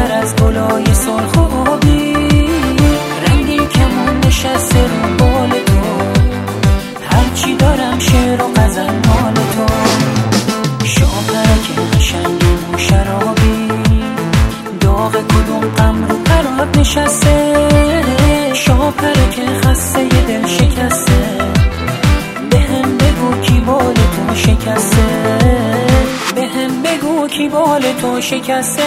پر از گلای سرخ و آبی، رنگی کمون نشسته رو بال تو، هرچی دارم شعر و غزل مال تو. شاپرک قشنگی و شرابی، داغ کدوم غم رو پرات نشسته، شاپرک خسته ی دل شکسته، بهم بگو کی بال تو شکسته، بهم بگو کی بال تو شکسته.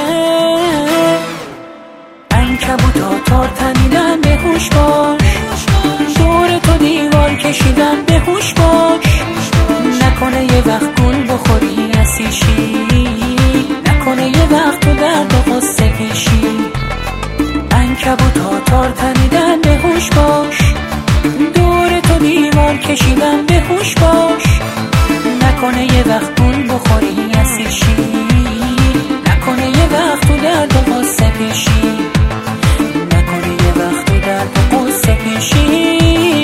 عنکبوتا تار تنیدن به هوش باش، دور تو دیوار کشیدن به هوش باش، نکنه یه وقت گول بخوری اسیشی، نکنه یه وقت تو درد و غصه پیشی. عنکبوتا تار تنیدن به هوش باش، دور تو دیوار کشیدن به هوش باش، نکنه یه وقت گول بخوری اسیشی، نکنه یه وقت تو درد و غصه پیشی، نکنه یه وقت تو درد و غصه پیشی.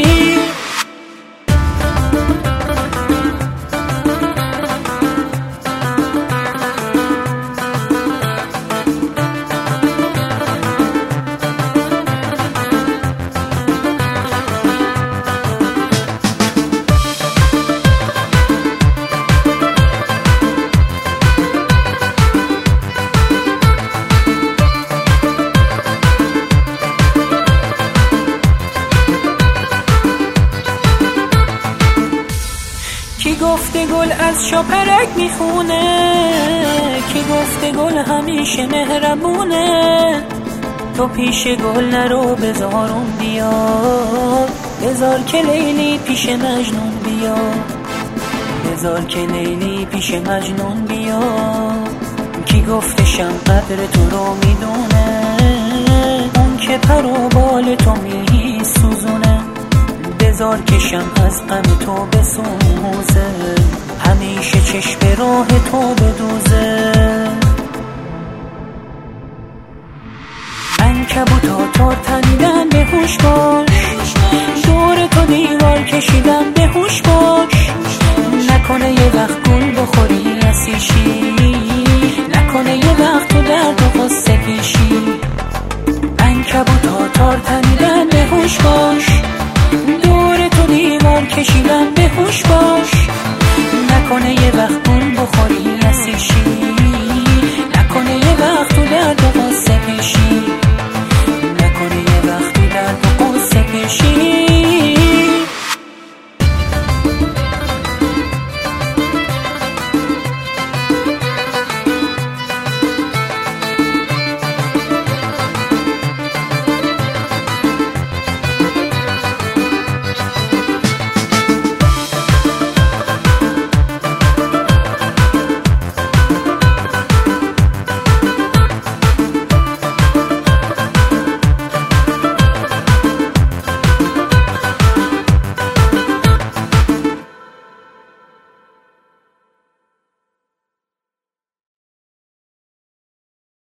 کی گفته گل از شاپرک میخونه، کی گفته گل همیشه مهربونه، تو پیش گل نرو بذار اون بیا، بذار که لیلی پیش مجنون بیا، بذار که لیلی پیش مجنون بیا. کی گفته شم قدر تو رو میدونه، اون که پر و بال تو میسوزونه، بذار کشم از غم تو بسوزه، همیشه چشم راه تو بدوزه. عنکبوتا تار تنیدن به هوش باش، دور تو دیوار کشیدن به هوش باش، نکنه یه وقت گول بخوری اسیشی، نکنه یه وقت تو درد و غصه پیشی. عنکبوتا تار تنیدن به هوش باش، دور تو دیوار کشیدن به هوش باش، نکنه یه وقت گول بخوری